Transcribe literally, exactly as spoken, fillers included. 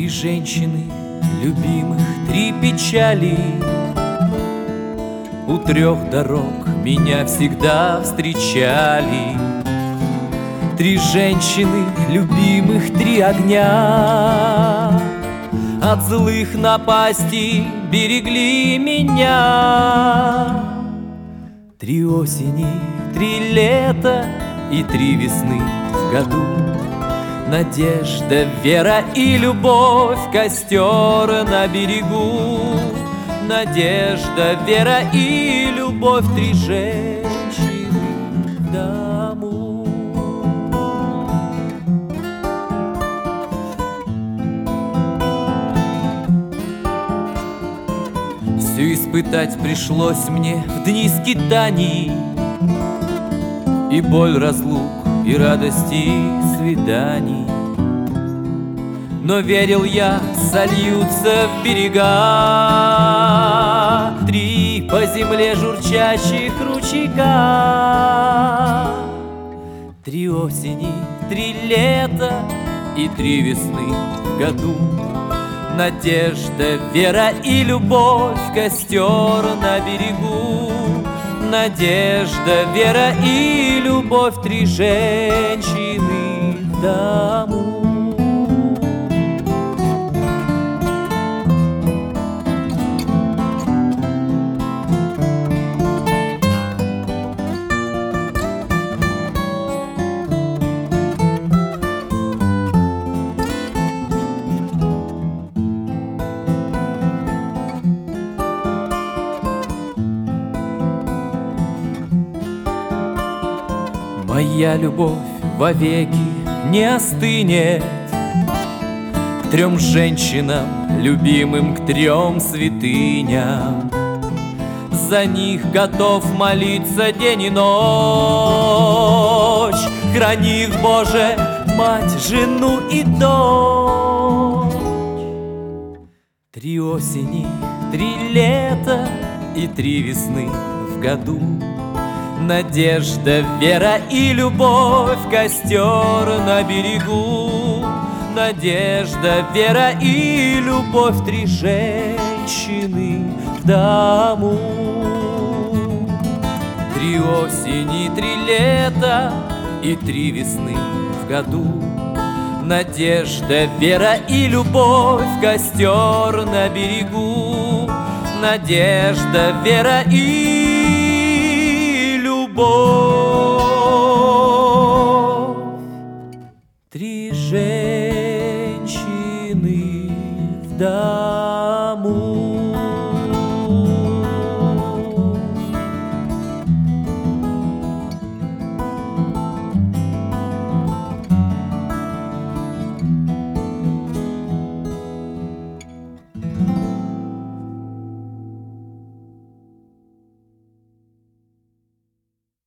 Три женщины, любимых, три печали. У трех дорог меня всегда встречали. Три женщины, любимых, три огня. От злых напастей берегли меня. Три осени, три лета и три весны в году. Надежда, вера и любовь, костер на берегу. Надежда, вера и любовь, три женщины в дому. Все испытать пришлось мне в дни скитаний, и боль разлук, и радости свиданий. Но верил я, сольются в берега три по земле журчащих ручейка. Три осени, три лета и три весны в году. Надежда, вера и любовь, костер на берегу. Надежда, вера и любовь, три женщины в дому. Моя любовь вовеки не остынет к трем женщинам, любимым, к трем святыням. За них готов молиться день и ночь. Храни их, Боже, мать, жену и дочь. Три осени, три лета и три весны в году. Надежда, вера и любовь, костер на берегу. Надежда, вера и любовь, три женщины в дому. Три осени, три лета и три весны в году. Надежда, вера и любовь, костер на берегу. Надежда, вера и любовь, три женщины в дому.